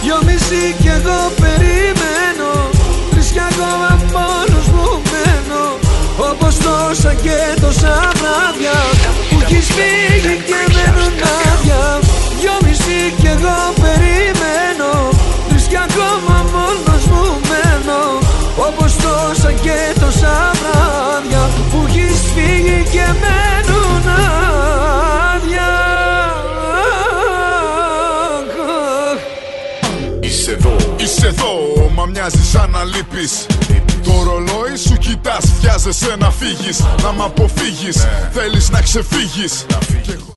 2,5 κι εγώ περιμένω, 3 κι ακόμα μόνος μου μένω. Όπως τόσα και τόσα βράδια που έχεις φύγει και μένουν άδεια. 2,5 κι εγώ περιμένω, 3 κι ακόμα μόνος μου μένω. Όπως τόσα και τόσα βράδια που έχεις φύγει και μένουν άδεια. Είσαι εδώ, μα μοιάζει σαν να λείπεις. Το ρολόι σου κοιτάς, βιάζεσαι να φύγεις, να μ' αποφύγεις, θέλεις να ξεφύγεις.